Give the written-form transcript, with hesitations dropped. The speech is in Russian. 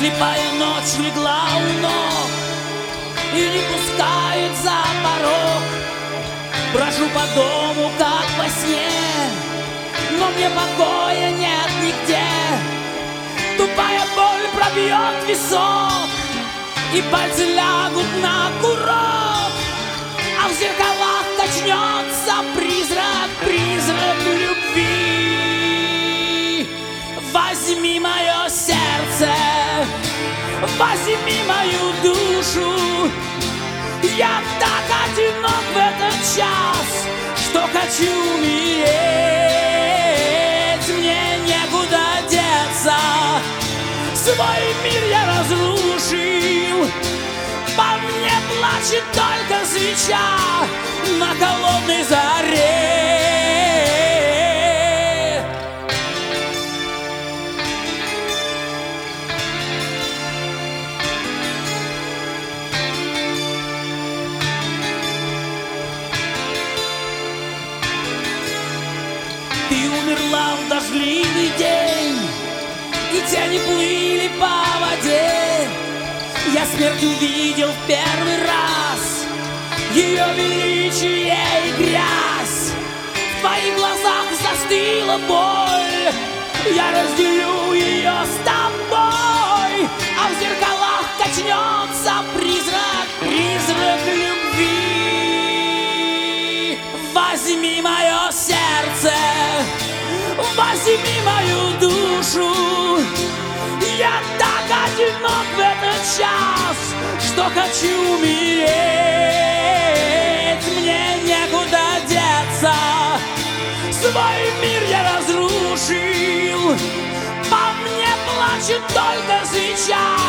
Слепая ночь легла у ног и не пускает за порог. Брожу по дому, как во сне, но мне покоя нет нигде. Тупая боль пробьет висок, и пальцы лягут на курок, а в зеркалах качнется призрак, призрак любви. Возьми мое сердце, возьми мою душу. Я так одинок в этот час, что хочу умереть. Мне некуда деться, свой мир я разрушил. По мне плачет только свеча на холодной заре. Ты умерла в дождливый день, и тени плыли по воде. Я смерть увидел в первый раз, ее величие и грязь. В твоих глазах застыла боль, я разделю ее с тобой, а в зеркалах качнется призрак, призрак любви. Возьми мое сердце, возьми мою душу. Я так одинок в этот час, что хочу умереть. Мне некуда деться, свой мир я разрушил. По мне плачет только свеча